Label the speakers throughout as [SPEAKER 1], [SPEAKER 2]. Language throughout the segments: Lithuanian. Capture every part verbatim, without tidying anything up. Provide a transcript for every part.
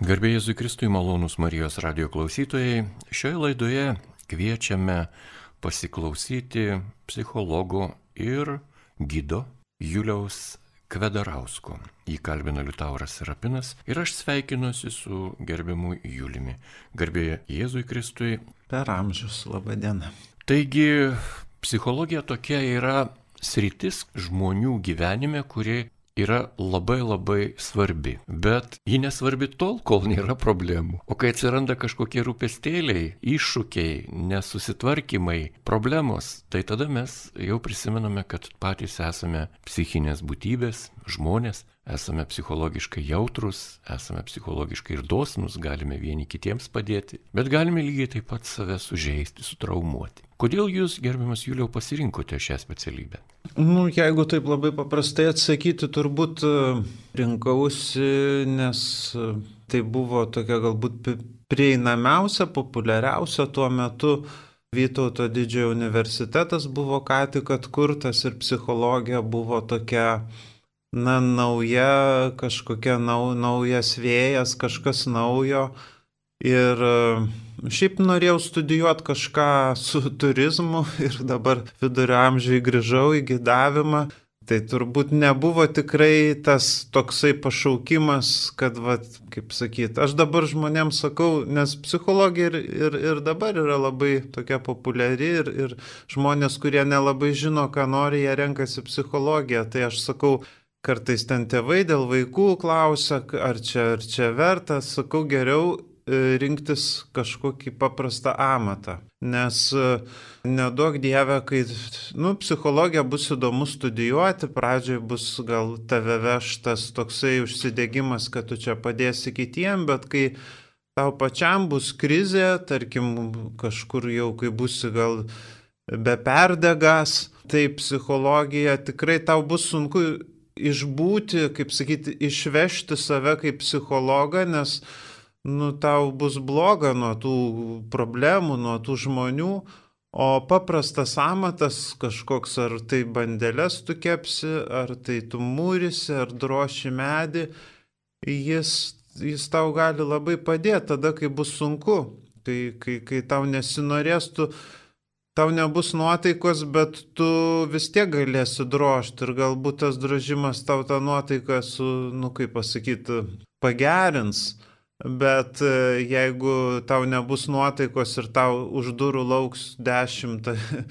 [SPEAKER 1] Garbė Jėzui Kristui, malonūs Marijos radijo klausytojai, šioje laidoje kviečiame pasiklausyti psichologo ir gido Juliaus Kvedarausko. Jį kalbina Liutauras Serapinas ir aš sveikinuosi su gerbiamu Juliumi. Garbė Jėzui Kristui.
[SPEAKER 2] Per amžius, laba diena.
[SPEAKER 1] Taigi, psichologija tokia yra sritis žmonių gyvenime, kuri yra labai labai svarbi, bet ji nesvarbi tol, kol nėra problemų. O kai atsiranda kažkokie rūpestėliai, iššūkiai, nesusitvarkymai, problemos, tai tada mes jau prisimename, kad patys esame psichinės būtybės, žmonės, esame psichologiškai jautrus, esame psichologiškai ir dosnus, galime vieni kitiems padėti, bet galime lygiai taip pat save sužeisti, sutraumuoti. Kodėl jūs, gerbiamas Juliau, pasirinkote šią specialybę?
[SPEAKER 2] Nu, jeigu taip labai paprastai atsakyti, turbūt rinkausi, nes tai buvo tokia galbūt prieinamiausia, populiariausia tuo metu. Vytauto didžiojo universitetas buvo ką tik atkurtas ir psichologija buvo tokia, na, nauja, kažkokia nau, naujas vėjas, kažkas naujo. Ir šiaip norėjau studijuoti kažką su turizmu ir dabar vidurio amžiai grįžau į gidavimą. Tai turbūt nebuvo tikrai tas toksai pašaukimas, kad, vat, kaip sakyti, aš dabar žmonėms sakau, nes psichologija ir, ir, ir dabar yra labai tokia populiari ir, ir žmonės, kurie nelabai žino, ką nori, jie renkasi psichologiją. Tai aš sakau, kartais ten tėvai dėl vaikų klausia, ar čia, ar čia verta, sakau, geriau rinktis kažkokį paprastą amatą. Nes neduok Dieve, kai nu, psichologija bus įdomu studijuoti, pradžioj bus gal tave veštas toksai užsidegimas, kad tu čia padėsi kitiem, bet kai tau pačiam bus krizė, tarkim kažkur jau kai būsi gal be perdegas, tai psichologija tikrai tau bus sunku išbūti, kaip sakyti, išvežti save kaip psichologą, nes nu, tau bus bloga nuo tų problemų, nuo tų žmonių, o paprastas amatas kažkoks, ar tai bandeles tu kepsi, ar tai tu mūrisi, ar droši medį, jis, jis tau gali labai padėti tada, kai bus sunku, kai, kai, kai tau nesinorės, tu, tau nebus nuotaikos, bet tu vis tiek galėsi drožti ir galbūt tas drožimas tau tą nuotaiką su, nu kaip pasakyti, pagerins. Bet jeigu tau nebus nuotaikos ir tau už durų lauks dešimt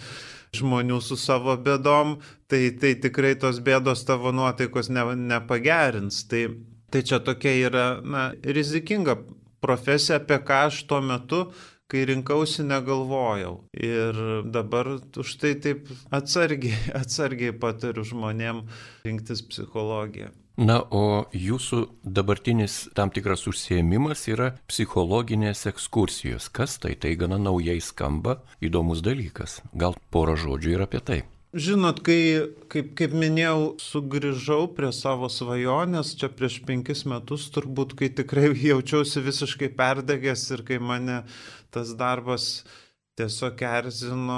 [SPEAKER 2] žmonių su savo bėdom, tai, tai tikrai tos bėdos tavo nuotaikos ne, nepagerins. Tai, tai čia tokia yra na, rizikinga profesija, apie ką aš tuo metu, kai rinkausi, negalvojau. Ir dabar už tai taip atsargiai, atsargiai patariu žmonėm rinktis psichologiją.
[SPEAKER 1] Na, o jūsų dabartinis tam tikras užsiėmimas yra psichologinės ekskursijos. Kas tai? Tai gana naujai skamba, įdomus dalykas. Gal porą žodžių ir apie tai.
[SPEAKER 2] Žinot, kai, kaip, kaip minėjau, sugrįžau prie savo svajonės, čia prieš penkis metus turbūt, kai tikrai jaučiausi visiškai perdegęs ir kai mane tas darbas tiesiog erzino,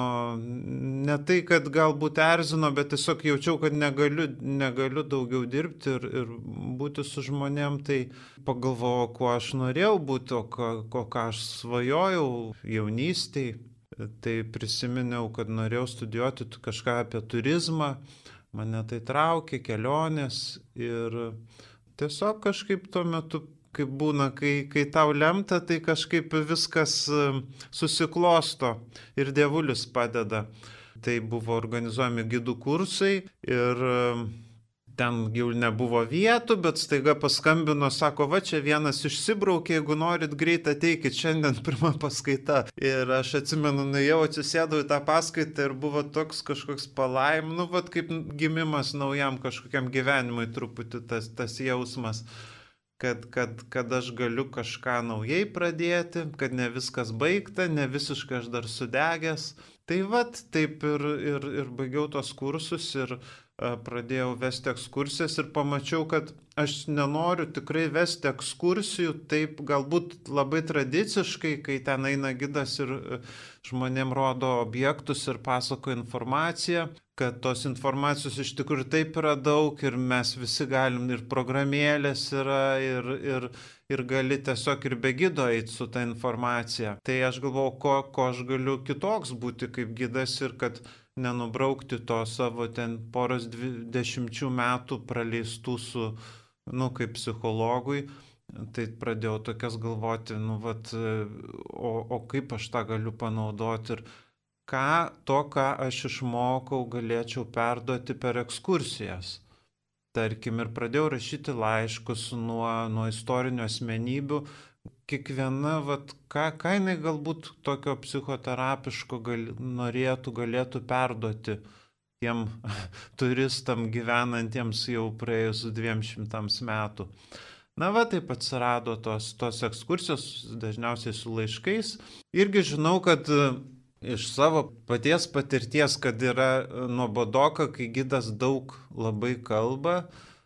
[SPEAKER 2] ne tai, kad galbūt erzino, bet tiesiog jaučiau, kad negaliu, negaliu daugiau dirbti ir, ir būti su žmonėm, tai pagalvojau, kuo aš norėjau būti, o ką, ko, ką aš svajojau jaunystėj. Tai prisiminiau, kad norėjau studijuoti kažką apie turizmą, mane tai traukė, kelionės ir tiesiog kažkaip tuo metu, kaip būna, kai, kai tau lemta, tai kažkaip viskas susiklosto ir dievulis padeda. Tai buvo organizuojami gidų kursai ir ten jau nebuvo vietų, bet staiga paskambino, sako, va čia vienas išsibraukė, jeigu norit greit ateikit, šiandien pirma paskaita. Ir aš atsimenu, nuėjau, atsisėdau į tą paskaitą ir buvo toks kažkoks palaim, nu, vat kaip gimimas naujam kažkokiam gyvenimui truputį tas, tas jausmas. Kad, kad, kad aš galiu kažką naujai pradėti, kad ne viskas baigta, ne visiškai aš dar sudegęs. Tai vat, taip ir, ir, ir baigiau tos kursus ir a, pradėjau vesti ekskursijas ir pamačiau, kad aš nenoriu tikrai vesti ekskursijų taip galbūt labai tradiciškai, kai ten eina gidas ir žmonėm rodo objektus ir pasako informaciją, kad tos informacijos iš tikrųjų taip yra daug ir mes visi galim, ir programėlės yra, ir, ir, ir gali tiesiog ir be gido eiti su ta informacija. Tai aš galvoju, ko, ko aš galiu kitoks būti kaip gidas ir kad nenubraukti to savo ten poros dvidešimčių metų praleistų su, nu, kaip psichologui. Tai pradėjau tokias galvoti, nu, vat, o, o kaip aš tą galiu panaudoti ir ką to, ką aš išmokau, galėčiau perduoti per ekskursijas. Tarkim, ir pradėjau rašyti laiškus nuo, nuo istorinių asmenybių. Kiekviena, vat, ką, ką jinai galbūt tokio psichoterapiško gal, norėtų, galėtų perduoti tiem turistam gyvenantiems jau praėjus dviem šimtams metų. Na va, taip atsirado tos, tos ekskursijos, dažniausiai su laiškais. Irgi žinau, kad iš savo paties patirties, kad yra nuobodoka, kai gidas daug labai kalba,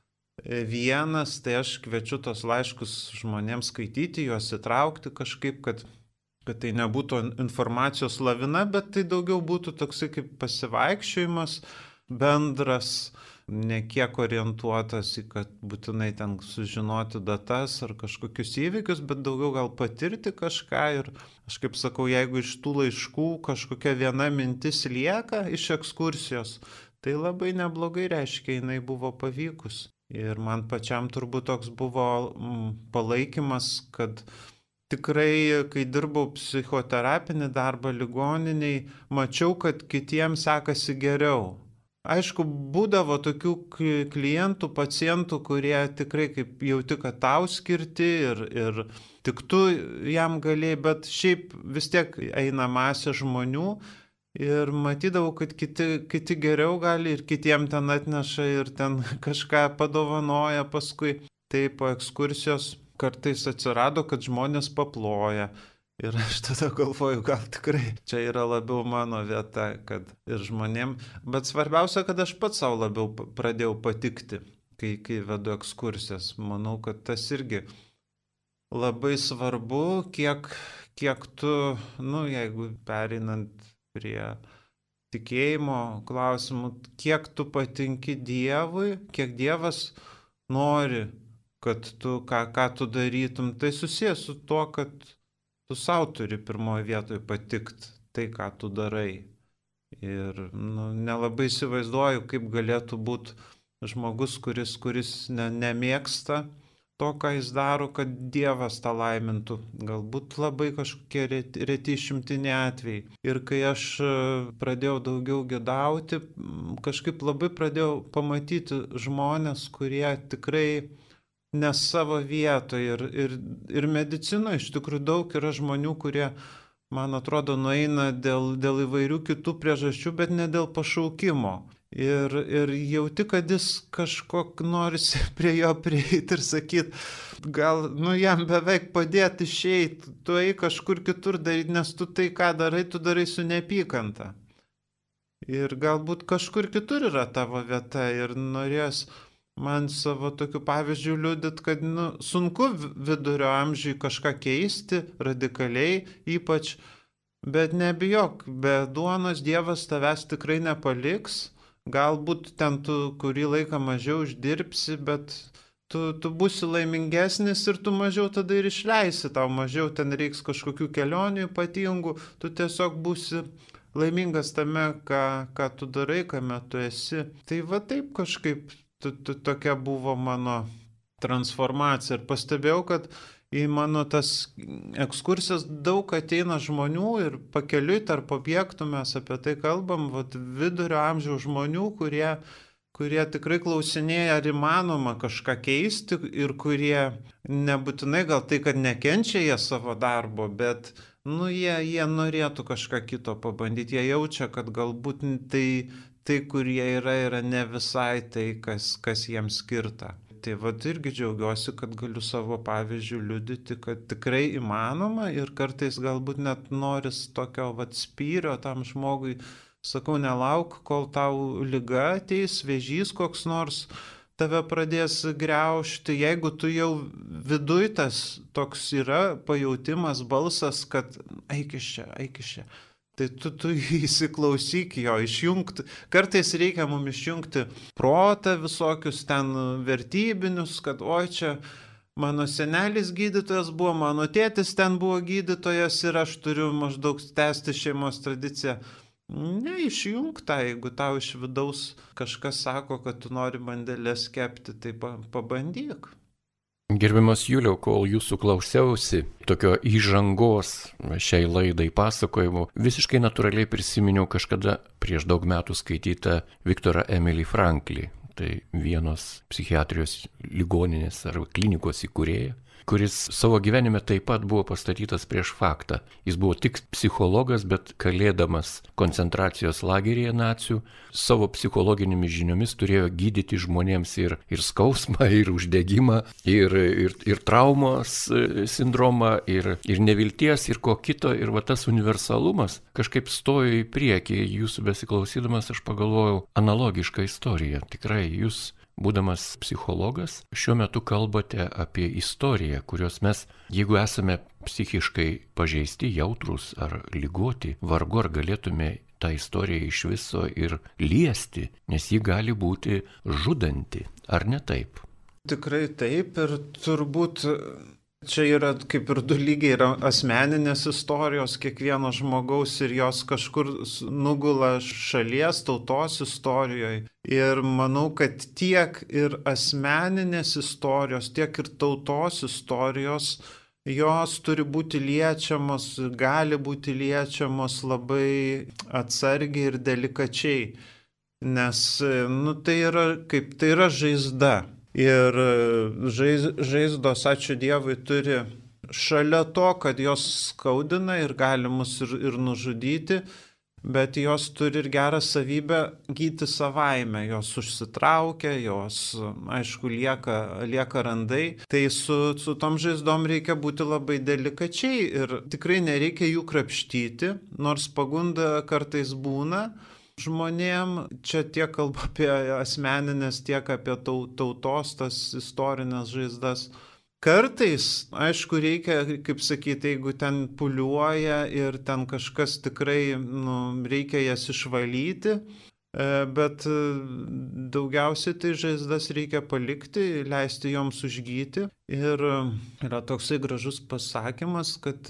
[SPEAKER 2] vienas, tai aš kviečiu tos laiškus žmonėms skaityti, juos įtraukti kažkaip, kad, kad tai nebūtų informacijos lavina, bet tai daugiau būtų toksai kaip pasivaikščiojimas bendras, ne kiek orientuotas į, kad būtinai ten sužinoti datas ar kažkokius įvykius, bet daugiau gal patirti kažką. Ir aš kaip sakau, jeigu iš tų laiškų kažkokia viena mintis lieka iš ekskursijos, tai labai neblogai, reiškia, jinai buvo pavykus. Ir man pačiam turbūt toks buvo mm, palaikymas, kad tikrai, kai dirbau psichoterapinį darbą ligoniniai, mačiau, kad kitiems sekasi geriau. Aišku, būdavo tokių klientų, pacientų, kurie tikrai kaip jauti, kad tau skirti ir, ir tik tu jam galėjai, bet šiaip vis tiek eina masė žmonių ir matydavau, kad kiti, kiti geriau gali ir kitiem ten atneša ir ten kažką padovanoja paskui. Tai po ekskursijos kartais atsirado, kad žmonės paploja. Ir aš tada galvoju, gal tikrai čia yra labiau mano vieta, kad ir žmonėm, bet svarbiausia, kad aš pats savo labiau pradėjau patikti, kai, kai vedu ekskursijas. Manau, kad tas irgi labai svarbu, kiek, kiek tu, nu, jeigu pereinant prie tikėjimo klausimų, kiek tu patinki Dievui, kiek Dievas nori, kad tu, ką, ką tu darytum, tai susijęs su tuo, kad tu savo turi pirmoje vietoje patikti tai, ką tu darai. Ir nu, nelabai įsivaizduoju, kaip galėtų būti žmogus, kuris, kuris ne, nemėgsta to, ką jis daro, kad Dievas tą laimintų. Galbūt labai kažkokie reti, reti išimtiniai atvejai. Ir kai aš pradėjau daugiau gidauti, kažkaip labai pradėjau pamatyti žmonės, kurie tikrai ne savo vietoje ir, ir, ir medicinoje iš tikrųjų daug yra žmonių, kurie, man atrodo, nueina dėl, dėl įvairių kitų priežasčių, bet ne dėl pašaukimo. Ir, ir jauti, kad jis kažkok norisi prie jo prieiti ir sakyti, gal, nu, jam beveik padėti išeiti, tu eik kažkur kitur daryti, nes tu tai, ką darai, tu darai su neapykanta. Ir galbūt kažkur kitur yra tavo vieta ir norės man savo tokių pavyzdžių liudyti, kad nu, sunku vidurio amžiui kažką keisti, radikaliai ypač, bet nebijok, be duonos Dievas tavęs tikrai nepaliks, galbūt ten tu kurį laiką mažiau uždirbsi, bet tu, tu būsi laimingesnis ir tu mažiau tada ir išleisi, tau mažiau ten reiks kažkokių kelionių ypatingų, tu tiesiog būsi laimingas tame, ką, ką tu darai, kame tu esi. Tai va taip kažkaip tokia buvo mano transformacija ir pastebėjau, kad į mano tas ekskursijas daug ateina žmonių ir pakeliui tarp objektų mes apie tai kalbam, vat, vidurio amžiaus žmonių, kurie, kurie tikrai klausinėja, ar įmanoma kažką keisti ir kurie nebūtinai gal tai, kad nekenčia jie savo darbo, bet nu, jie, jie norėtų kažką kito pabandyti, jie jaučia, kad galbūt tai tai, kurie yra, yra ne visai tai, kas, kas jiems skirta. Tai vad irgi džiaugiuosi, kad galiu savo pavyzdžių liudyti, kad tikrai įmanoma ir kartais galbūt net noris tokio vat spyrio tam žmogui, sakau, nelauk, kol tau liga ateis, vėžys koks nors, tave pradės graužti, jeigu tu jau viduj tas toks yra pajautimas, balsas, kad eik iš čia, eik iš čia. Tai tu, tu įsiklausyk jo, išjungti. Kartais reikia mums išjungti protą visokius ten vertybinius, kad oi čia mano senelis gydytojas buvo, mano tėtis ten buvo gydytojas ir aš turiu maždaug tęsti šeimos tradiciją. Ne, išjung tą, jeigu tau iš vidaus kažkas sako, kad tu nori bandelės kepti, tai pabandyk.
[SPEAKER 1] Gerbiamas Juliau, kol jūsų klausiausi tokio įžangos šiai laidai pasakojimų, visiškai natūraliai prisiminiau kažkada prieš daug metų skaitytą Viktorą Emilį Franklį, tai vienos psichiatrijos ligoninės ar klinikos įkūrėja, kuris savo gyvenime taip pat buvo pastatytas prieš faktą. Jis buvo tik psichologas, bet kalėdamas koncentracijos lageryje nacių, savo psichologinėmis žiniomis turėjo gydyti žmonėms ir, ir skausmą, ir uždegimą, ir, ir, ir traumos sindromą, ir, ir nevilties, ir ko kito. Ir va tas universalumas kažkaip stojo į priekį. Jūsų besiklausydamas aš pagalvojau, analogišką istoriją. Tikrai jūs, būdamas psichologas, šiuo metu kalbate apie istoriją, kurios mes, jeigu esame psichiškai pažeisti, jautrus ar ligoti, vargu ar galėtume tą istoriją iš viso ir liesti, nes ji gali būti žudanti, ar ne taip?
[SPEAKER 2] Tikrai taip, ir turbūt čia yra kaip ir du lygiai, yra asmeninės istorijos kiekvieno žmogaus ir jos kažkur nugula šalies, tautos istorijoje. Ir manau, kad tiek ir asmeninės istorijos, tiek ir tautos istorijos, jos turi būti liečiamos, gali būti liečiamos labai atsargiai ir delikačiai. Nes nu, tai yra kaip tai yra žaizda. Ir žaiz, žaizdos, ačiū Dievui, turi šalia to, kad jos skaudina ir gali mus ir, ir nužudyti, bet jos turi ir gerą savybę gyti savaime. Jos užsitraukia, jos, aišku, lieka, lieka randai. Tai su, su tom žaizdom reikia būti labai delikačiai ir tikrai nereikia jų krapštyti, nors pagunda kartais būna. Žmonėm, čia tiek kalba apie asmeninės, tiek apie tautos, tas istorinės žaizdas. Kartais, aišku, reikia, kaip sakyti, jeigu ten puliuoja ir ten kažkas tikrai, nu, reikia jas išvalyti, bet daugiausiai tai žaizdas reikia palikti, leisti joms užgyti. Ir yra toksai gražus pasakymas, kad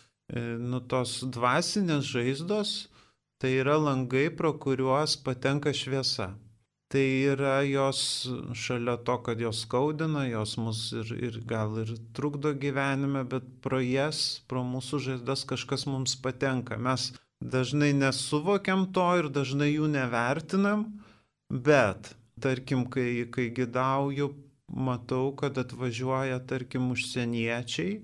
[SPEAKER 2] nu, tos dvasinės žaizdos tai yra langai, pro kuriuos patenka šviesa. Tai yra jos šalia to, kad jos skaudina, jos mus ir, ir gal ir trukdo gyvenime, bet pro jas, pro mūsų žaizdas kažkas mums patenka. Mes dažnai nesuvokiam to ir dažnai jų nevertinam, bet, tarkim, kai, kai gidauju, matau, kad atvažiuoja, tarkim, užsieniečiai,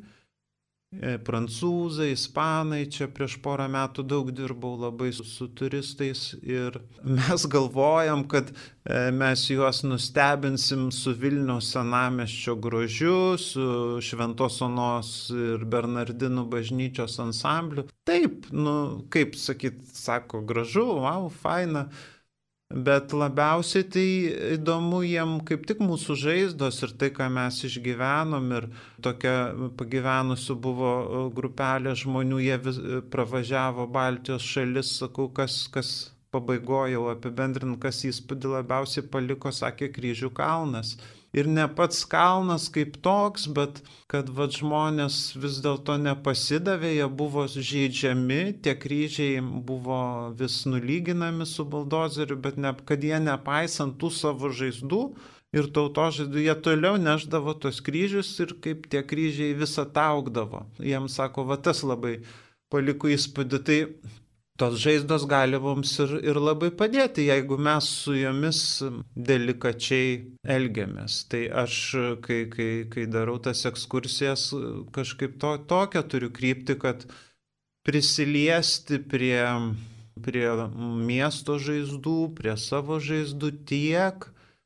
[SPEAKER 2] prancūzai, ispanai, čia prieš porą metų daug dirbau labai su, su turistais ir mes galvojam, kad mes juos nustebinsim su Vilniaus senamiesčio grožiu, su Šventos Onos ir Bernardinų bažnyčios ansambliu. Taip, nu, kaip sakyt, sako, gražu, wow, faina. Bet labiausiai tai įdomu jiem kaip tik mūsų žaizdos ir tai, ką mes išgyvenom. Ir tokia pagyvenusių buvo grupelė žmonių, jie vis, pravažiavo Baltijos šalis, sakau, kas, kas pabaigoje jau apibendrint, kas įspūdį labiausiai paliko, sakė, Kryžių kalnas. Ir ne pats kalnas kaip toks, bet kad va, žmonės vis dėlto nepasidavė, jie buvo žeidžiami, tie kryžiai buvo vis nulyginami su buldozeriu, bet ne, kad jie nepaisant tų savo žaizdų ir tautos žaizdų, jie toliau neždavo tos kryžius ir kaip tie kryžiai visą augdavo. Jiems sako, va tas labai paliko įspūdį. Tai tos žaizdos gali mums ir, ir labai padėti, jeigu mes su jomis delikačiai elgiamės. Tai aš, kai, kai, kai darau tas ekskursijas, kažkaip to, tokią turiu kryptį, kad prisiliesti prie, prie miesto žaizdų, prie savo žaizdų tiek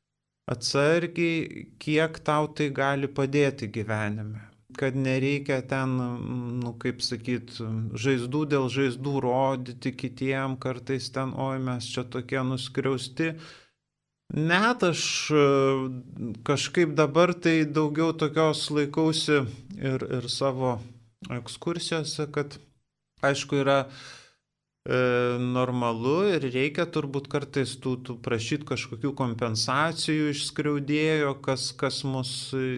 [SPEAKER 2] atsargiai, kiek tau tai gali padėti gyvenime. Kad nereikia ten, nu, kaip sakyt, žaizdų dėl žaizdų rodyti kitiem, kartais ten, oi, mes čia tokie nuskriausti. Net aš kažkaip dabar tai daugiau tokios laikausi ir, ir savo ekskursijose, kad aišku yra e, normalu ir reikia turbūt kartais tų, tų prašyti kažkokių kompensacijų iš skriaudėjo, kas, kas mus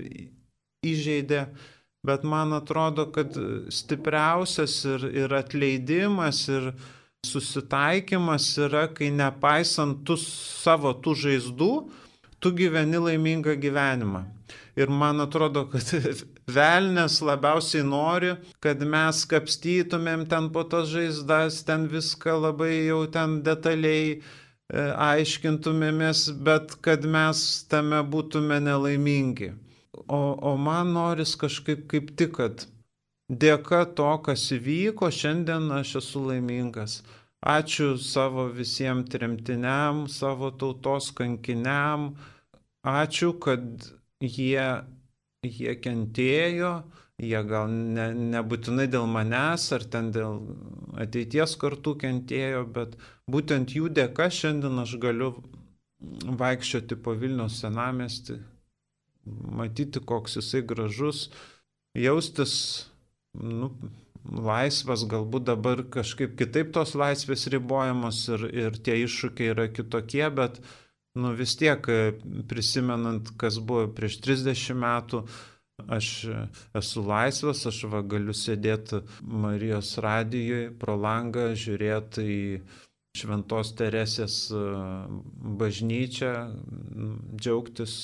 [SPEAKER 2] įžeidė, bet man atrodo, kad stipriausias ir, ir atleidimas ir susitaikymas yra, kai nepaisant tu savo tų žaizdų, tu gyveni laimingą gyvenimą. Ir man atrodo, kad velnias labiausiai nori, kad mes kapstytumėm ten po tas žaizdas, ten viską labai jau ten detaliai e, aiškintumėmės, bet kad mes tame būtume nelaimingi. O, o man noris kažkaip kaip tik, kad dėka to, kas įvyko, šiandien aš esu laimingas. Ačiū savo visiems tremtiniam, savo tautos kankiniam. Ačiū, kad jie, jie kentėjo, jie gal ne, nebūtinai dėl manęs ar ten dėl ateities kartų kentėjo, bet būtent jų dėka šiandien aš galiu vaikščioti po Vilniaus senamiestį, matyti, koks jisai gražus, jaustis Nu, laisvas, galbūt dabar kažkaip kitaip tos laisvės ribojamos ir, ir tie iššūkiai yra kitokie, bet nu, vis tiek prisimenant, kas buvo prieš trisdešimt metų, aš esu laisvas, aš va, galiu sėdėti Marijos radijoje pro langą, žiūrėti į Šventos Teresės bažnyčią, džiaugtis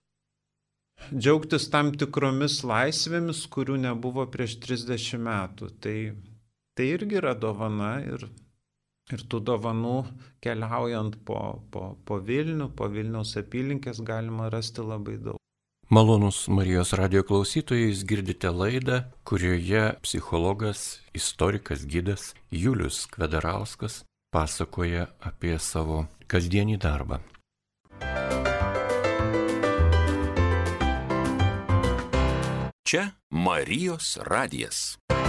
[SPEAKER 2] Džiaugtis tam tikromis laisvėmis, kurių nebuvo prieš trisdešimt metų. Tai, tai irgi yra dovana ir, ir tų dovanų keliaujant po, po, po Vilnių, po Vilniaus apylinkės galima rasti labai daug.
[SPEAKER 1] Malonus Marijos radijo klausytojai, jūs girdite laidą, kurioje psichologas, istorikas, gidas Julius Kvedarauskas pasakoja apie savo kasdienį darbą.
[SPEAKER 3] Čia Marijos radijas.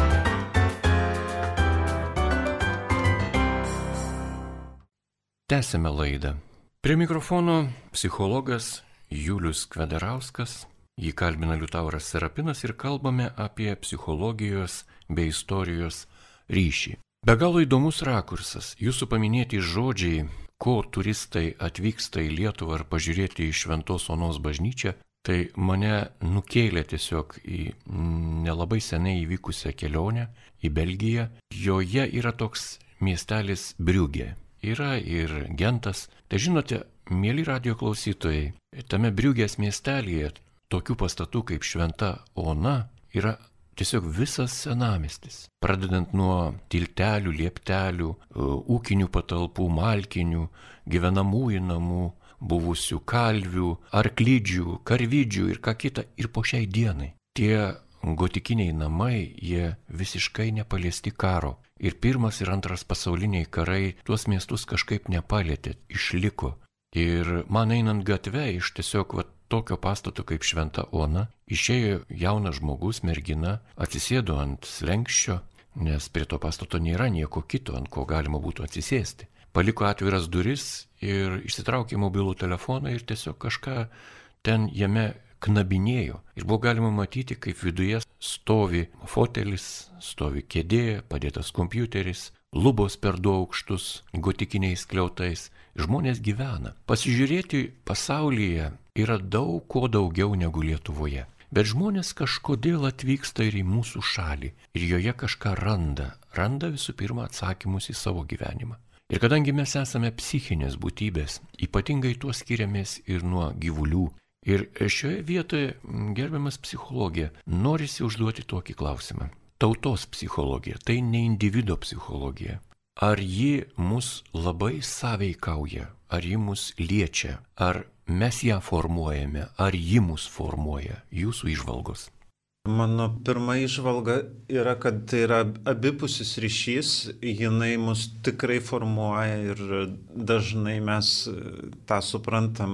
[SPEAKER 1] Tęsime laidą. Prie mikrofono psichologas Julius Kvedarauskas, jį kalbina Liutauras Serapinas ir kalbame apie psichologijos bei istorijos ryšį. Be galo įdomus rakursas, jūsų paminėti žodžiai, ko turistai atvyksta į Lietuvą ar pažiūrėti į Šventos Onos bažnyčią, tai mane nukėlė tiesiog į nelabai seniai įvykusią kelionę į Belgiją. Joje yra toks miestelis Briugė. Yra ir Gentas. Tai žinote, mėly radijo klausytojai, tame Briugės miestelyje tokių pastatų kaip Šventa Ona yra tiesiog visas senamiestis. Pradedant nuo tiltelių, lieptelių, ūkinių patalpų, malkinių, gyvenamųjų namų, buvusių kalvių, arklidžių, karvidžių ir ką kita. Ir po šiai dienai tie gotikiniai namai, jie visiškai nepaliesti karo. Ir pirmas ir antras pasauliniai karai tuos miestus kažkaip nepalėtė, išliko. Ir man einant gatve iš tiesiog va, tokio pastato kaip Šventa Ona, išėjo jaunas žmogus, mergina, atsisėdo ant slenkščio, nes prie to pastato nėra nieko kito, ant ko galima būtų atsisėsti. Paliko atviras duris ir išsitraukė mobilų telefoną ir tiesiog kažką ten jame knabinėjo. Ir buvo galima matyti, kaip viduje stovi fotelis, stovi kėdė, padėtas kompiuteris, lubos per du aukštus, gotikiniais skliautais. Žmonės gyvena. Pasižiūrėti pasaulyje yra daug ko daugiau negu Lietuvoje. Bet žmonės kažkodėl atvyksta ir į mūsų šalį. Ir joje kažką randa. Randa visų pirma atsakymus į savo gyvenimą. Ir kadangi mes esame psichinės būtybės, ypatingai tuo skiriamės ir nuo gyvulių. Ir šioje vietoje, gerbiamas psichologija, norisi užduoti tokį klausimą. Tautos psichologija, tai ne individo psichologija. Ar ji mus labai sąveikauja, ar ji mus liečia, ar mes ją formuojame, ar ji mus formuoja? Jūsų įžvalgos.
[SPEAKER 2] Mano pirma įžvalga yra, kad tai yra abipusis ryšys, jinai mus tikrai formuoja ir dažnai mes tą suprantam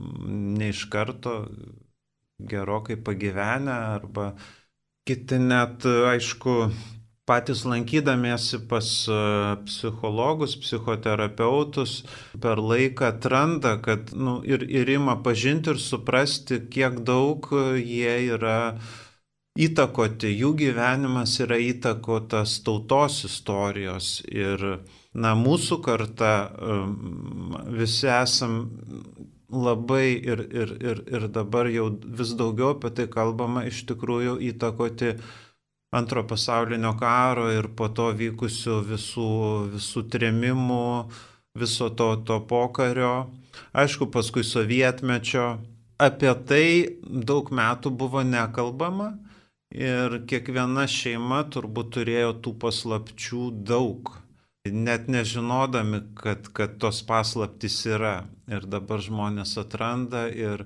[SPEAKER 2] ne iš karto, gerokai pagyvenę, arba kiti net, aišku, patys lankydamiesi pas psichologus, psichoterapeutus per laiką atranda, kad nu, ir, ir ima pažinti ir suprasti, kiek daug jie yra įtakoti, jų gyvenimas yra įtakotas tautos istorijos ir na, mūsų karta visi esam labai ir, ir, ir, ir dabar jau vis daugiau apie tai kalbama, iš tikrųjų įtakoti antro pasaulinio karo ir po to vykusių visų, visų trėmimų, viso to, to pokario, aišku, paskui sovietmečio. Apie tai daug metų buvo nekalbama ir kiekviena šeima turbūt turėjo tų paslapčių daug, net nežinodami, kad, kad tos paslaptys yra. Ir dabar žmonės atranda ir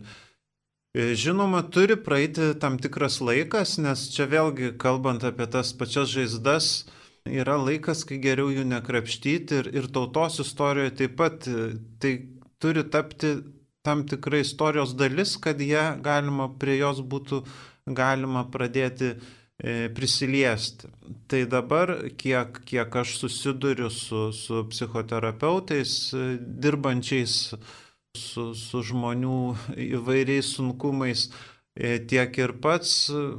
[SPEAKER 2] žinoma, turi praeiti tam tikras laikas, nes čia vėlgi, kalbant apie tas pačias žaizdas, yra laikas, kai geriau jų nekrapštyti ir, ir tautos istorijoje taip pat tai turi tapti tam tikra istorijos dalis, kad jie galima, prie jos būtų galima pradėti prisiliesti. Tai dabar, kiek, kiek aš susiduriu su, su psichoterapeutais, dirbančiais su, su žmonių įvairiais sunkumais, tiek ir pats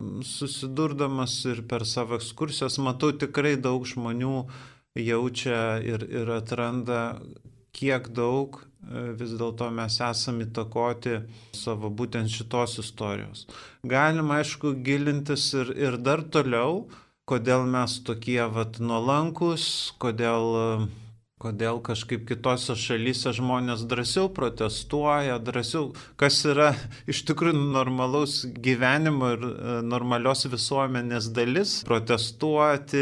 [SPEAKER 2] susidurdamas ir per savo ekskursijas, matau tikrai daug žmonių jaučia ir, ir atranda, kiek daug vis dėlto mes esame įtakoti savo būtent šitos istorijos. Galima, aišku, gilintis ir, ir dar toliau, kodėl mes tokie vat nuolankus, kodėl, kodėl kažkaip kitose šalyse žmonės drąsiau protestuoja, drąsiau, kas yra iš tikrųjų normalaus gyvenimo ir normalios visuomenės dalis, protestuoti,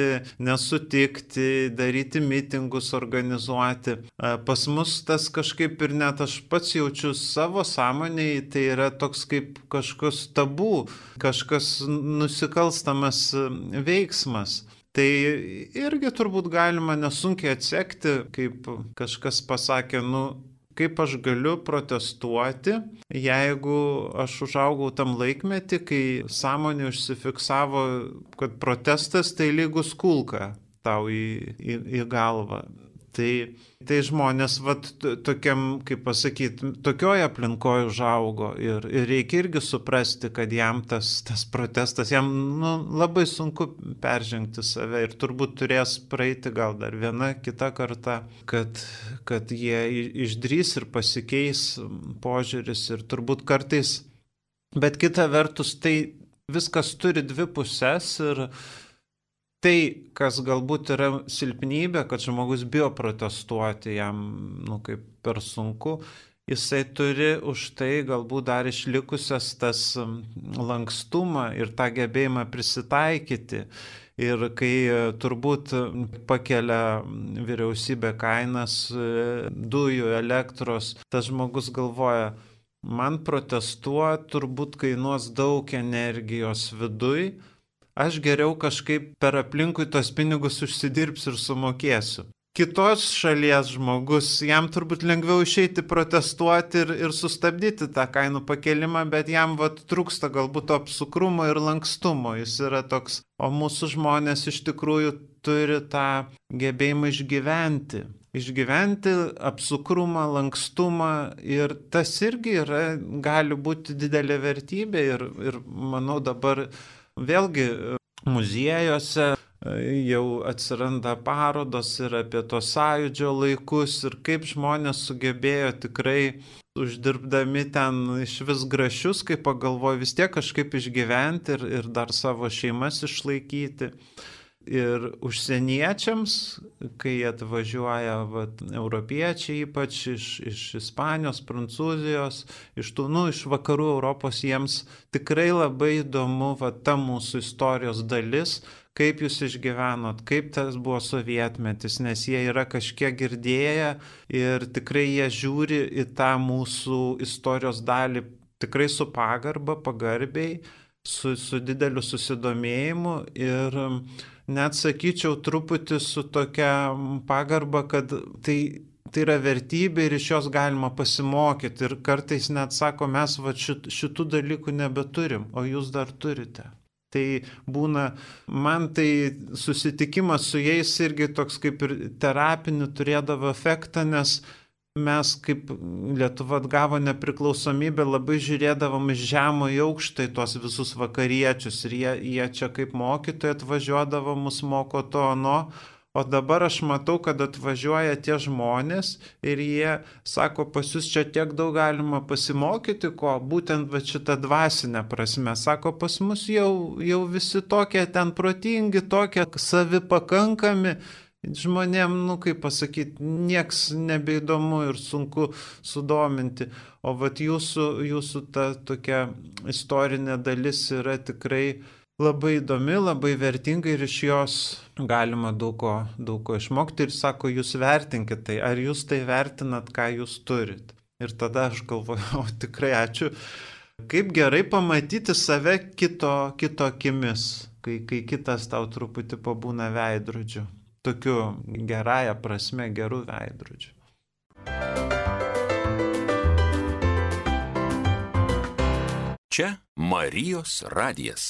[SPEAKER 2] nesutikti, daryti mitingus, organizuoti. Pas mus tas kažkaip ir net aš pats jaučiu savo sąmonėje, tai yra toks kaip kažkas tabu, kažkas nusikalstamas veiksmas. Tai irgi turbūt galima nesunkiai atsekti, kaip kažkas pasakė, nu, kaip aš galiu protestuoti, jeigu aš užaugau tam laikmetį, kai sąmonė užsifiksavo, kad protestas tai lygus kulka tau į, į, į galvą. Tai, tai žmonės, vat, tokiam, kaip pasakyti, tokioje aplinkoje užaugo ir, ir reikia irgi suprasti, kad jam tas, tas protestas, jam nu, labai sunku peržengti save ir turbūt turės praeiti gal dar viena kita karta, kad, kad jie išdrys ir pasikeis požiūris ir turbūt kartais, bet kita vertus, tai viskas turi dvi pusės ir tai, kas galbūt yra silpnybė, kad žmogus bijo protestuoti, jam, nu, kaip per sunku, jisai turi už tai galbūt dar išlikusias tas lankstumą ir tą gebėjimą prisitaikyti. Ir kai turbūt pakelia vyriausybė kainas dujų, elektros, tas žmogus galvoja, man protestuoti turbūt kainuos daug energijos viduj, aš geriau kažkaip per aplinkui tos pinigus užsidirbsiu ir sumokėsiu. Kitos šalies žmogus, jam turbūt lengviau išeiti protestuoti ir, ir sustabdyti tą kainų pakelimą, bet jam vat, trūksta galbūt to apsukrumo ir lankstumo. Jis yra toks, o mūsų žmonės iš tikrųjų turi tą gebėjimą išgyventi. Išgyventi apsukrumą, lankstumą ir tas irgi yra, gali būti didelė vertybė ir, ir manau dabar vėlgi muziejuose jau atsiranda parodos ir apie to sąjūdžio laikus ir kaip žmonės sugebėjo tikrai uždirbdami ten iš vis grašius, kaip pagalvoju, vis tiek kažkaip išgyventi ir, ir dar savo šeimas išlaikyti. Ir užsieniečiams, kai atvažiuoja vat, europiečiai, ypač iš, iš Ispanijos, Prancūzijos, iš tų, nu, iš vakarų Europos, jiems tikrai labai įdomu vat, ta mūsų istorijos dalis, kaip jūs išgyvenot, kaip tas buvo sovietmetis, nes jie yra kažkiek girdėję ir tikrai jie žiūri į tą mūsų istorijos dalį tikrai su pagarba, pagarbiai, su, su dideliu susidomėjimu ir net sakyčiau truputį su tokia pagarba, kad tai, tai yra vertybė ir iš jos galima pasimokyti. Ir kartais net sako, mes va šit, šitų dalykų nebeturim, o jūs dar turite. Tai būna, man tai susitikimas su jais irgi toks kaip ir terapinių turėdavo efektą, nes mes kaip Lietuva atgavo nepriklausomybę, labai žiūrėdavom iš žemo į aukštą į tuos visus vakariečius ir jie, jie čia kaip mokytojai atvažiuodavo, mus moko to ano. O dabar aš matau, kad atvažiuoja tie žmonės ir jie sako, pas jūs čia tiek daug galima pasimokyti, ko būtent va šitą dvasinę prasme. Sako, pas mus jau, jau visi tokie ten protingi, tokie savipakankami. Žmonėm, nu kaip pasakyti, nieks nebeįdomu ir sunku sudominti. O vat jūsų, jūsų ta tokia istorinė dalis yra tikrai labai įdomi, labai vertinga ir iš jos galima daug ko, daug ko išmokti. Ir sako, jūs vertinkit tai, ar jūs tai vertinat, ką jūs turit. Ir tada aš galvoju, o tikrai ačiū. Kaip gerai pamatyti save kito, kito akimis, kai, kai kitas tau truputį pabūna veidrodžiu. Tokiu gerąją prasme, gerų veidrodžių.
[SPEAKER 3] Čia Marijos radijas.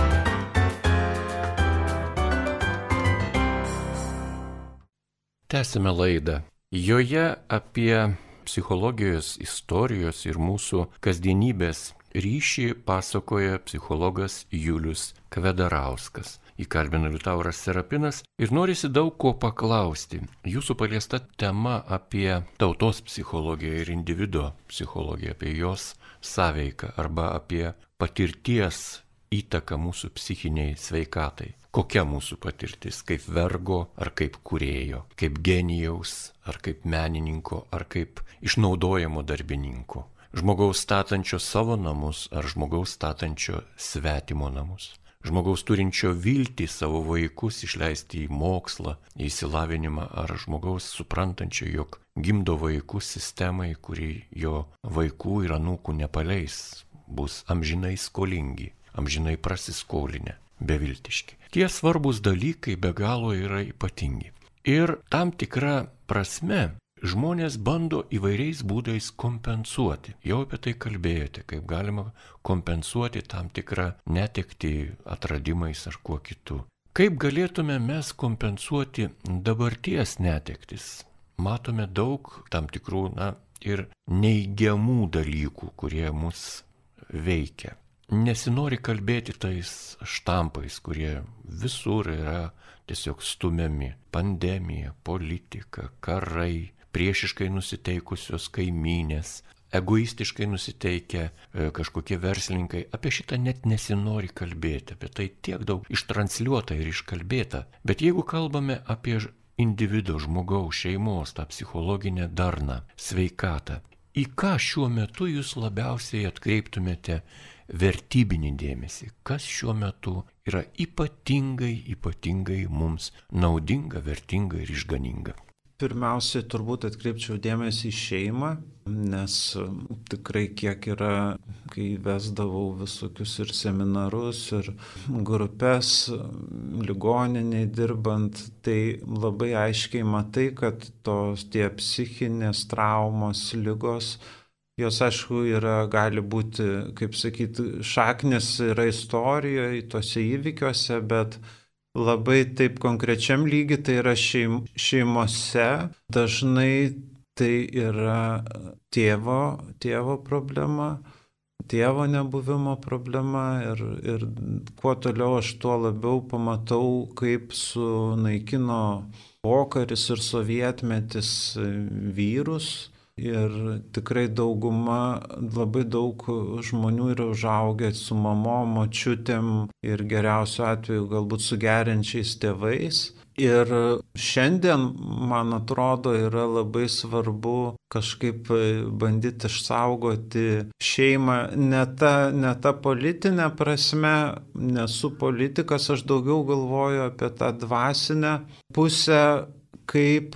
[SPEAKER 1] Tęsime laidą. Joje apie psichologijos istorijos ir mūsų kasdienybės ryšį pasakoja psichologas Julius Kvedarauskas. Įkalbina Liutauras Serapinas ir norisi daug ko paklausti. Jūsų paliesta tema apie tautos psichologiją ir individo psichologiją, apie jos sąveiką arba apie patirties įtaką mūsų psichiniai sveikatai. Kokia mūsų patirtis, kaip vergo ar kaip kūrėjo, kaip genijaus ar kaip menininko ar kaip išnaudojamo darbininko, žmogaus statančio savo namus ar žmogaus statančio svetimo namus, žmogaus turinčio viltį savo vaikus išleisti į mokslą, į išsilavinimą ar žmogaus suprantančio, jog gimdo vaikus sistemai, kuri jo vaikų ir anūkų nepaleis, bus amžinai skolingi, amžinai prasiskolinę, beviltiški. Tie svarbus dalykai be galo yra ypatingi. Ir tam tikra prasme žmonės bando įvairiais būdais kompensuoti. Jau apie tai kalbėjote, kaip galima kompensuoti tam tikrą netektį atradimais ar kuo kitu. Kaip galėtume mes kompensuoti dabarties netektis? Matome daug tam tikrų, na, ir neigiamų dalykų, kurie mus veikia. Nesinori kalbėti tais štampais, kurie visur yra tiesiog stumiami. Pandemija, politika, karai, priešiškai nusiteikusios kaimynės, egoistiškai nusiteikę e, kažkokie verslininkai. Apie šitą net nesinori kalbėti, apie tai tiek daug ištransliuota ir iškalbėta. Bet jeigu kalbame apie individo, žmogaus, šeimos, tą psichologinę darną, sveikatą, į ką šiuo metu jūs labiausiai atkreiptumėte vertybinį dėmesį, kas šiuo metu yra ypatingai, ypatingai mums naudinga, vertinga ir išganinga?
[SPEAKER 2] Pirmiausiai turbūt atkreipčiau dėmesį į šeimą, nes tikrai kiek yra, kai vesdavau visokius ir seminarus, ir grupės ligoniniai dirbant, tai labai aiškiai matai, kad tos tie psichinės traumos, ligos, jos, aišku, yra, gali būti, kaip sakyti, šaknis yra istorijoje, tose įvykiuose, bet labai taip konkrečiam lygiai tai yra šeim, šeimose. Dažnai tai yra tėvo, tėvo problema, tėvo nebuvimo problema ir, ir kuo toliau aš tuo labiau pamatau, kaip sunaikino pokaris ir sovietmetis vyrus. Ir tikrai dauguma, labai daug žmonių yra užaugę su mamom, močiutėm ir geriausiu atveju galbūt su geriančiais tėvais. Ir šiandien, man atrodo, yra labai svarbu kažkaip bandyti išsaugoti šeimą ne ta, ne ta politinė prasme, nesu politikas, aš daugiau galvoju apie tą dvasinę pusę, kaip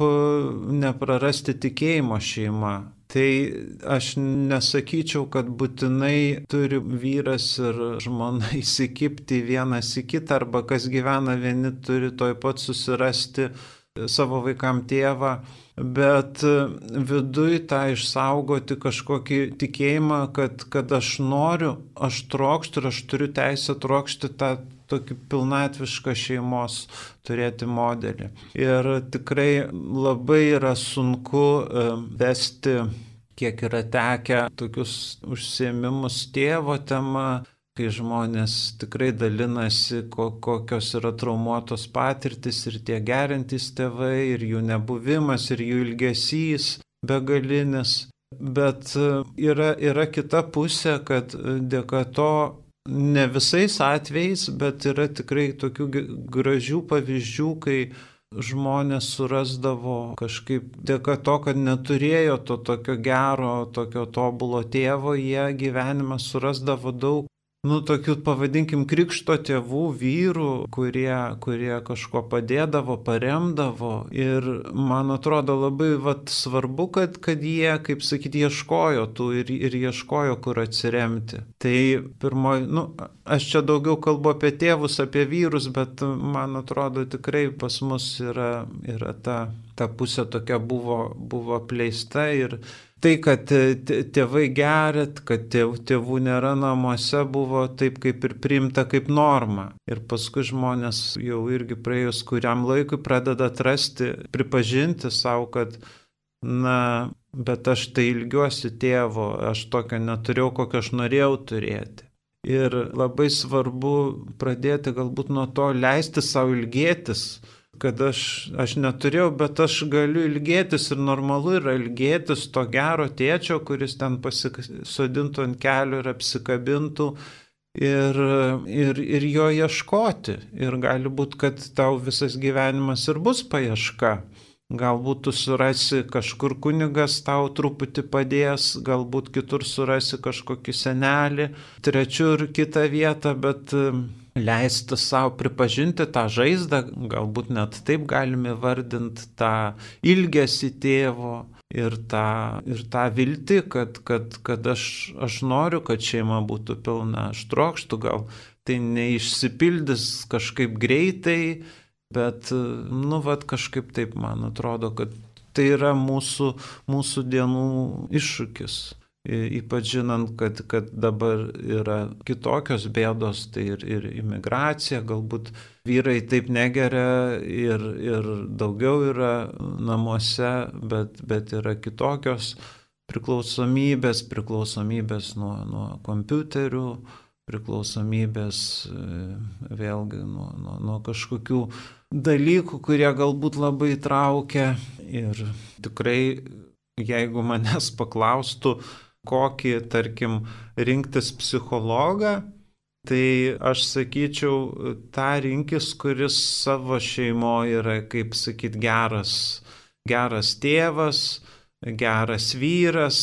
[SPEAKER 2] neprarasti tikėjimo šeima. Tai aš nesakyčiau, kad būtinai turi vyras ir žmona įsikibti vienas į kitą, arba kas gyvena vieni turi toj pat susirasti savo vaikam tėvą, bet viduj tą išsaugoti kažkokį tikėjimą, kad, kad aš noriu, aš trokštu ir aš turiu teisę trokšti tą tokį pilnatvišką šeimos turėti modelį. Ir tikrai labai yra sunku vesti, kiek yra tekę, tokius užsiėmimus tėvo tema, kai žmonės tikrai dalinasi, kokios yra traumuotos patirtis ir tie gerintys tėvai, ir jų nebuvimas, ir jų ilgesys begalinis. Bet yra, yra kita pusė, kad dėka to ne visais atvejais, bet yra tikrai tokių gražių pavyzdžių, kai žmonės surasdavo kažkaip dėka to, kad neturėjo to tokio gero, tokio tobulo tėvo, jie gyvenime surasdavo daug, nu, tokių, pavadinkim, krikšto tėvų, vyrų, kurie, kurie kažko padėdavo, paremdavo. Ir man atrodo labai vat, svarbu, kad, kad jie, kaip sakyti, ieškojo tų ir, ir ieškojo, kur atsiremti. Tai pirmoji, nu, aš čia daugiau kalbu apie tėvus, apie vyrus, bet man atrodo tikrai pas mus yra, yra ta, ta pusė tokia buvo, buvo apleista. Ir tai, kad tėvai gerit, kad tėvų nėra namuose, buvo taip kaip ir priimta kaip norma. Ir paskui žmonės jau irgi praėjus kuriam laikui pradeda atrasti, pripažinti savo, kad, na, bet aš tai ilgiuosi tėvo, aš tokio neturėjau, kokio aš norėjau turėti. Ir labai svarbu pradėti galbūt nuo to leisti savo ilgėtis, kad aš, aš neturėjau, bet aš galiu ilgėtis ir normalu yra ilgėtis to gero tėčio, kuris ten pasisodintų ant kelių ir apsikabintų ir, ir, ir jo ieškoti. Ir gali būti, kad tau visas gyvenimas ir bus paieška. Galbūt tu surasi kažkur kunigas tau truputį padės, galbūt kitur surasi kažkokį senelį, trečiur kitą vietą, bet leisti savo pripažinti tą žaizdą, galbūt net taip galime vardinti tą ilgesį tėvo ir tą, ir tą viltį, kad, kad, kad aš, aš noriu, kad šeima būtų pilna, aš trokštų, gal tai neišsipildys kažkaip greitai, bet, nu, vat kažkaip taip man atrodo, kad tai yra mūsų, mūsų dienų iššūkis. Ypač žinant, kad, kad dabar yra kitokios bėdos, tai ir, ir imigracija, galbūt vyrai taip negeria ir, ir daugiau yra namuose, bet, bet yra kitokios priklausomybės, priklausomybės nuo, nuo kompiuterių, priklausomybės vėlgi nuo, nuo, nuo kažkokių dalykų, kurie galbūt labai traukia. Ir tikrai, jeigu manęs paklaustų, kokį, tarkim, rinktis psichologą, tai aš sakyčiau, tą rinkis, kuris savo šeimoje yra, kaip sakyt, geras, geras tėvas, geras vyras,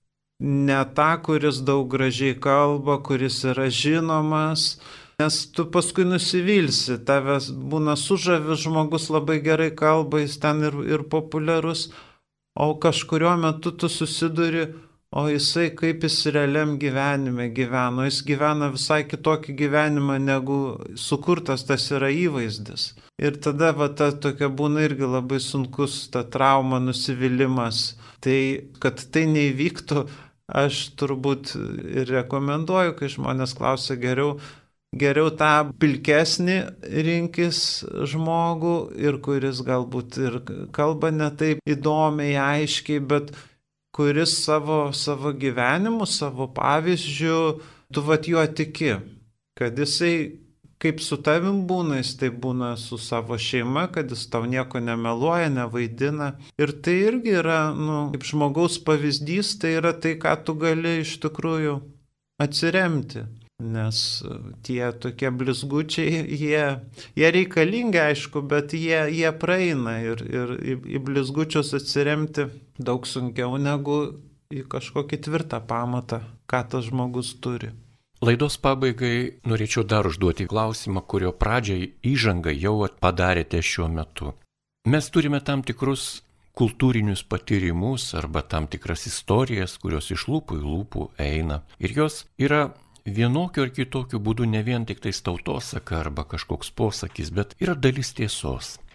[SPEAKER 2] ne tą, kuris daug gražiai kalba, kuris yra žinomas, nes tu paskui nusivilsi, tavęs būna sužavis žmogus, labai gerai kalba, jis ten ir, ir populiarus, o kažkurio metu tu susiduri, o jisai kaip jis realiam gyvenime gyveno, jis gyvena visai kitokį gyvenimą, negu sukurtas tas yra įvaizdis. Ir tada va, ta tokia būna irgi labai sunkus ta trauma, nusivylimas. Tai, kad tai neįvyktų, aš turbūt ir rekomenduoju, kai žmonės klausia geriau, geriau tą pilkesnį rinkis žmogų, ir kuris galbūt ir kalba ne taip įdomiai, aiškiai, bet kuris savo, savo gyvenimu, savo pavyzdžiu, tu vat juo tiki, kad jisai kaip su tavim būna, jis taip būna su savo šeima, kad jis tau nieko nemeluoja, nevaidina. Ir tai irgi yra, nu, kaip žmogaus pavyzdys, tai yra tai, ką tu gali iš tikrųjų atsiremti. Nes tie tokie blizgučiai, jie, jie reikalingi, aišku, bet jie, jie praeina ir, ir į, į blizgučius atsiremti daug sunkiau negu į kažkokį tvirtą pamatą, ką tas žmogus turi.
[SPEAKER 1] Laidos pabaigai norėčiau dar užduoti klausimą, kurio pradžiai įžangą jau padarėte šiuo metu. Mes turime tam tikrus kultūrinius patyrimus arba tam tikras istorijas, kurios iš lūpų į lūpų eina. Ir jos yra vienokiu ar kitokiu būdu ne vien tik tai tautosaka arba kažkoks posakis, bet yra dalis tiesos.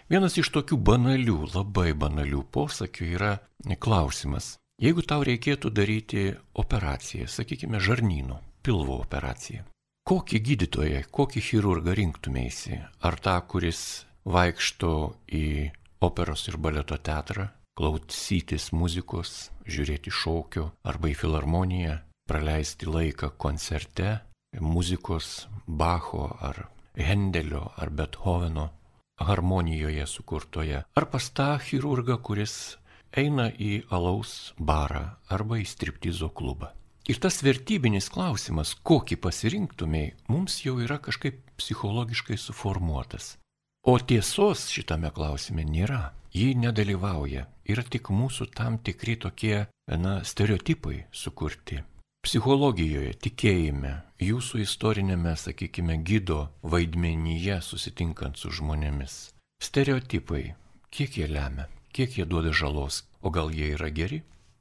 [SPEAKER 1] Vienas iš tokių banalių, labai banalių posakių yra klausimas. Jeigu tau reikėtų daryti operaciją, sakykime, žarnyno, pilvo operaciją, kokį gydytoją, kokį chirurgą rinktumėsi? Ar tą, kuris vaikšto į operos ir baleto teatrą, klausytis muzikos, žiūrėti šokio, arba į filharmoniją, praleisti laiką koncerte, muzikos Bacho ar Hendelio ar Bethoveno harmonijoje sukurtoje, ar pas tą chirurgą, kuris eina į alaus barą arba į striptizo klubą. Ir tas vertybinis klausimas, kokį pasirinktumėj, mums jau yra kažkaip psichologiškai suformuotas. O tiesos šitame klausime nėra. Ji nedalyvauja. Yra tik mūsų tam tikri tokie, na, stereotipai sukurti. Psichologijoje, tikėjime, jūsų istorinėme, sakykime, gido vaidmenyje susitinkant su žmonėmis. Stereotipai, kiek jie lemia, kiek jie duoda žalos, o gal jie yra geri?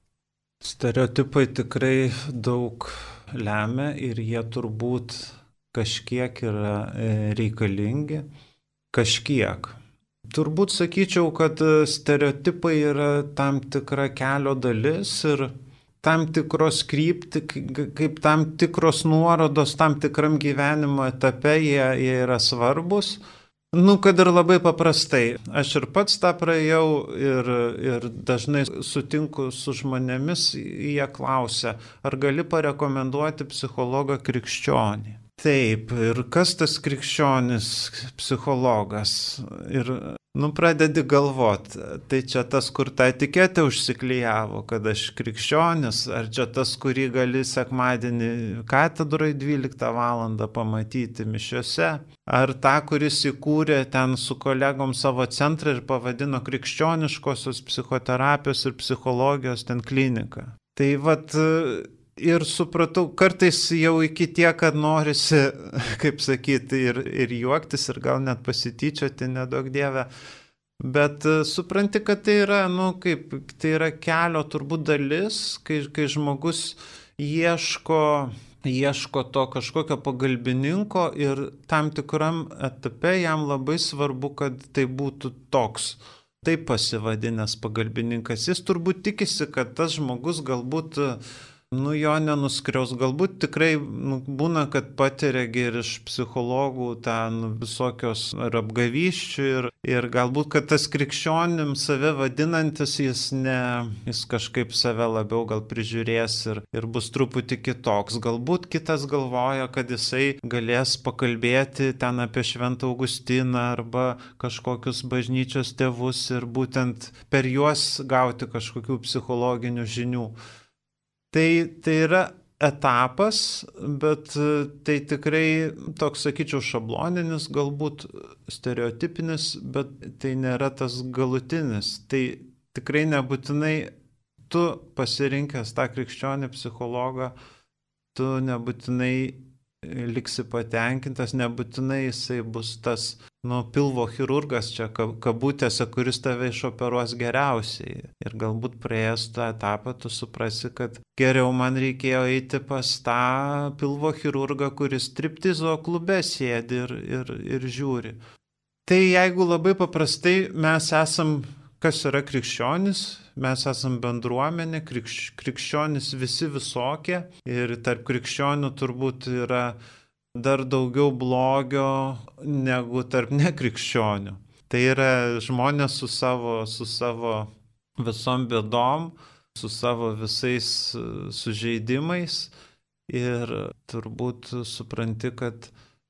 [SPEAKER 2] Stereotipai tikrai daug lemia ir jie turbūt kažkiek yra reikalingi. Kažkiek. Turbūt sakyčiau, kad stereotipai yra tam tikra kelio dalis ir tam tikros krypti, kaip tam tikros nuorodos tam tikram gyvenimo etape jie, jie yra svarbus. Nu, kad ir labai paprastai. Aš ir pats tą praėjau ir, ir dažnai sutinku su žmonėmis, jie klausia, ar gali parekomenduoti psichologą krikščionį. Taip, ir kas tas krikščionis psichologas? Ir, nu, pradedi galvoti, tai čia tas, kur tą etiketę užsiklijavo, kad aš krikščionis, ar čia tas, kurį gali sekmadienį katedroje dvyliktą valandą pamatyti mišiose, ar tą, kuris įkūrė ten su kolegom savo centrą ir pavadino krikščioniškosios psichoterapijos ir psichologijos ten kliniką. Tai vat... Ir supratau, kartais jau iki tiek, kad norisi, kaip sakyti, ir, ir juoktis, ir gal net pasityčioti, nedaug dievę. Bet supranti, kad tai yra, nu, kaip, tai yra kelio turbūt dalis, kai, kai žmogus ieško, ieško to kažkokio pagalbininko ir tam tikram etape jam labai svarbu, kad tai būtų toks. Taip pasivadinęs pagalbininkas. Jis turbūt tikisi, kad tas žmogus galbūt nu, jo nenuskriaus, galbūt tikrai nu, būna, kad patiria ir iš psichologų ten visokios ar apgavyščių ir, ir galbūt, kad tas krikščionim save vadinantis, jis, ne, jis kažkaip save labiau gal prižiūrės ir, ir bus truputį kitoks. Galbūt kitas galvoja, kad jisai galės pakalbėti ten apie Šventą Augustiną arba kažkokius bažnyčios tėvus ir būtent per juos gauti kažkokių psichologinių žinių. Tai, tai yra etapas, bet tai tikrai toks, sakyčiau, šabloninis, galbūt stereotipinis, bet tai nėra tas galutinis. Tai tikrai nebūtinai tu pasirinkęs tą krikščionį psichologą, tu nebūtinai liksi patenkintas, nebūtinai jisai bus tas, nu, pilvo chirurgas čia kabutėse, kuris tave išoperuos geriausiai. Ir galbūt praėjęs tą etapą tu suprasi, kad geriau man reikėjo eiti pas tą pilvo chirurgą, kuris striptizo klube sėdi ir, ir, ir žiūri. Tai jeigu labai paprastai mes esam, kas yra krikščionis, mes esam bendruomenė, krikš, krikščionis visi visokie ir tarp krikščionių turbūt yra dar daugiau blogio negu tarp nekrikščionių. Tai yra žmonės su savo, su savo visom bėdom, su savo visais sužeidimais ir turbūt supranti, kad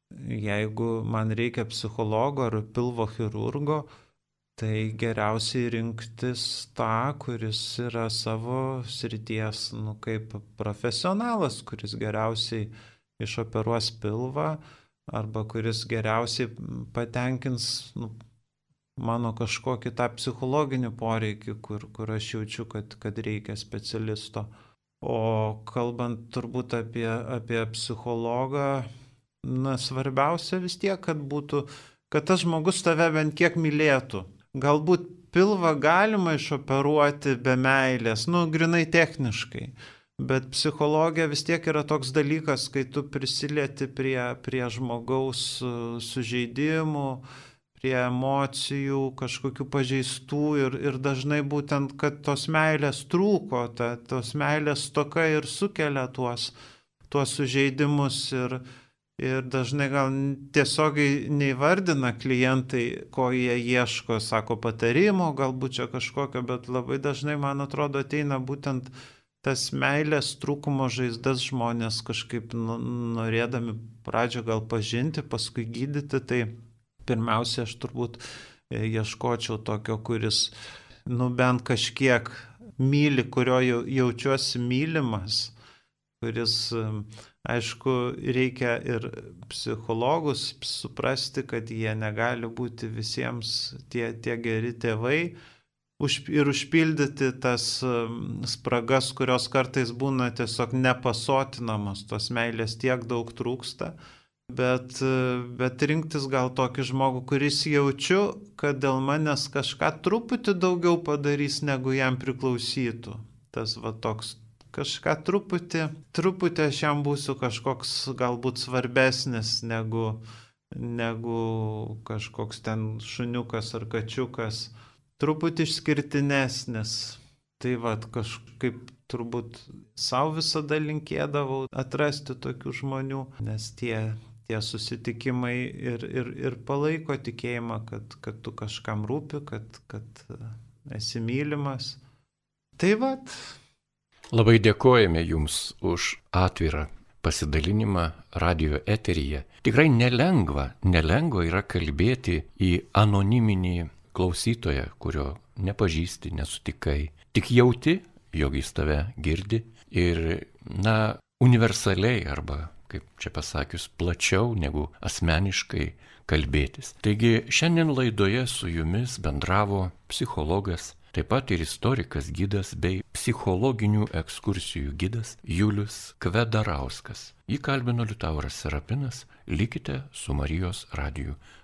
[SPEAKER 2] jeigu man reikia psichologo ar pilvo chirurgo, tai geriausiai rinktis tą, kuris yra savo srities, nu, kaip profesionalas, kuris geriausiai išoperuos pilvą arba kuris geriausiai patenkins, nu, mano kažkokį tą psichologinį poreikį, kur, kur aš jaučiu, kad, kad reikia specialisto. O kalbant turbūt apie, apie psichologą, na, svarbiausia vis tiek, kad būtų, kad tas žmogus tave bent kiek mylėtų. Galbūt pilvą galima išoperuoti be meilės, nu, grinai techniškai, bet psichologija vis tiek yra toks dalykas, kai tu prisilieti prie, prie žmogaus sužeidimų, prie emocijų, kažkokių pažeistų ir, ir dažnai būtent, kad tos meilės trūko, ta, tos meilės stoka ir sukelia tuos, tuos sužeidimus ir, ir dažnai gal tiesiogiai neįvardina klientai, ko jie ieško, sako patarimo, galbūt čia kažkokio, bet labai dažnai, man atrodo, ateina būtent tas meilės trūkumo žaizdas žmonės kažkaip norėdami pradžio gal pažinti, paskui gydyti, tai pirmiausia aš turbūt ieškočiau tokio, kuris nu bent kažkiek myli, kurio jaučiuosi mylimas, kuris, aišku, reikia ir psichologus suprasti, kad jie negali būti visiems tie, tie geri tėvai, ir užpildyti tas spragas, kurios kartais būna tiesiog nepasotinamos, tos meilės tiek daug trūksta, bet, bet rinktis gal tokį žmogų, kuris jaučiu, kad dėl manęs kažką truputį daugiau padarys, negu jam priklausytų. Tas va toks kažką truputį, truputį aš jam būsiu kažkoks galbūt svarbesnis, negu, negu kažkoks ten šuniukas ar kačiukas. Truputį išskirtinesnis. Tai va, kažkaip turbūt savo visada linkėdavau atrasti tokių žmonių, nes tie, tie susitikimai ir, ir, ir palaiko tikėjimą, kad, kad tu kažkam rūpi, kad, kad esi mylimas. Tai va.
[SPEAKER 1] Labai dėkojame Jums už atvirą pasidalinimą radio eteryje. Tikrai nelengva, nelengva yra kalbėti į anoniminį klausytoją, kurio nepažįsti, nesutikai, tik jauti, jog jis tave girdi ir, na, universaliai arba, kaip čia pasakius, plačiau negu asmeniškai kalbėtis. Taigi šiandien laidoje su jumis bendravo psichologas, taip pat ir istorikas gidas bei psichologinių ekskursijų gidas Julius Kvedarauskas. Jį kalbino Liutauras Serapinas, likite su Marijos radiju.